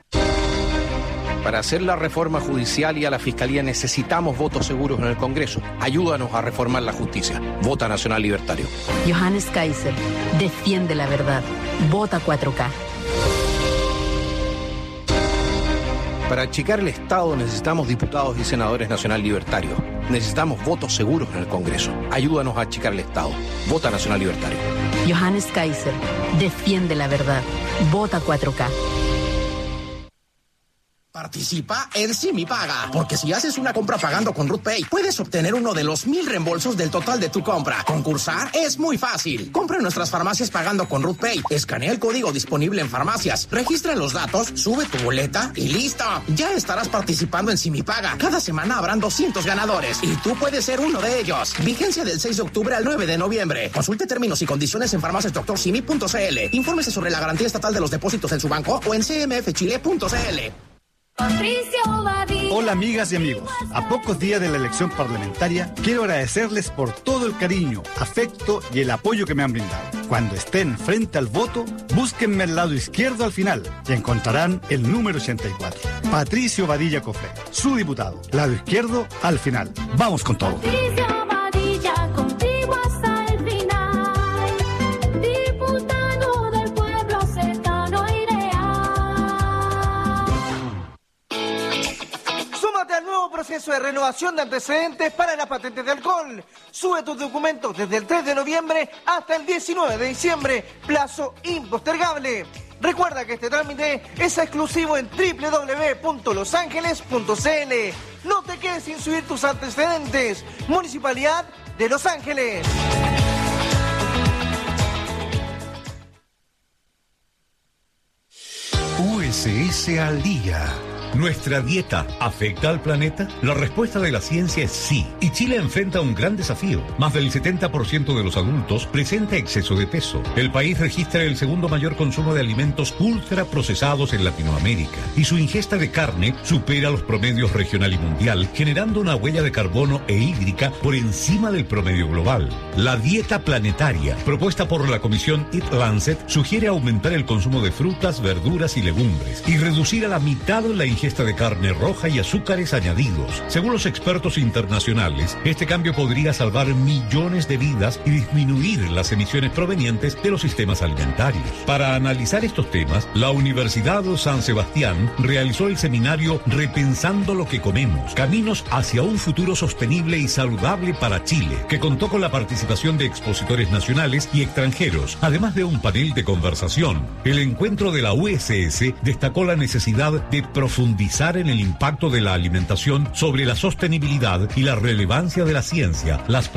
[SPEAKER 16] Para hacer la reforma judicial y a la Fiscalía necesitamos votos seguros en el Congreso. Ayúdanos a reformar la justicia. Vota Nacional Libertario.
[SPEAKER 17] Johannes Kaiser, defiende la verdad. Vota cuatro K.
[SPEAKER 16] Para achicar el Estado necesitamos diputados y senadores Nacional Libertario. Necesitamos votos seguros en el Congreso. Ayúdanos a achicar el Estado. Vota Nacional Libertario.
[SPEAKER 17] Johannes Kaiser, defiende la verdad. Vota cuatro K.
[SPEAKER 18] Participa en SimiPaga, porque si haces una compra pagando con RuthPay, puedes obtener uno de los mil reembolsos del total de tu compra. Concursar es muy fácil. Compra en nuestras farmacias pagando con RuthPay. Escanea el código disponible en farmacias. Registra los datos, sube tu boleta y ¡listo! Ya estarás participando en SimiPaga. Cada semana habrán doscientos ganadores y tú puedes ser uno de ellos. Vigencia del seis de octubre al nueve de noviembre. Consulte términos y condiciones en farmacias doctor simi punto c l. Infórmese sobre la garantía estatal de los depósitos en su banco o en c m f chile punto c l.
[SPEAKER 19] Hola amigas y amigos, a pocos días de la elección parlamentaria quiero agradecerles por todo el cariño, afecto y el apoyo que me han brindado. Cuando estén frente al voto, búsquenme al lado izquierdo al final y encontrarán el número ochenta y cuatro. Patricio Badilla Cofré, su diputado, lado izquierdo al final. Vamos con todo.
[SPEAKER 20] Proceso de renovación de antecedentes para la patente de alcohol. Sube tus documentos desde el tres de noviembre hasta el diecinueve de diciembre. Plazo impostergable. Recuerda que este trámite es exclusivo en doble u doble u doble u punto los ángeles punto c l. No te quedes sin subir tus antecedentes. Municipalidad de Los Ángeles.
[SPEAKER 12] U S S al día. ¿Nuestra dieta afecta al planeta? La respuesta de la ciencia es sí. Y Chile enfrenta un gran desafío. Más del setenta por ciento de los adultos presenta exceso de peso. El país registra el segundo mayor consumo de alimentos ultraprocesados en Latinoamérica. Y su ingesta de carne supera los promedios regional y mundial, generando una huella de carbono e hídrica por encima del promedio global. La dieta planetaria, propuesta por la Comisión Eat Lancet, sugiere aumentar el consumo de frutas, verduras y legumbres y reducir a la mitad la ingesta ingesta de carne roja y azúcares añadidos. Según los expertos internacionales, este cambio podría salvar millones de vidas y disminuir las emisiones provenientes de los sistemas alimentarios. Para analizar estos temas, la Universidad San Sebastián realizó el seminario Repensando lo que comemos, caminos hacia un futuro sostenible y saludable para Chile, que contó con la participación de expositores nacionales y extranjeros, además de un panel de conversación. El encuentro de la U S S destacó la necesidad de profundizar en el impacto de la alimentación sobre la sostenibilidad y la relevancia de la ciencia, las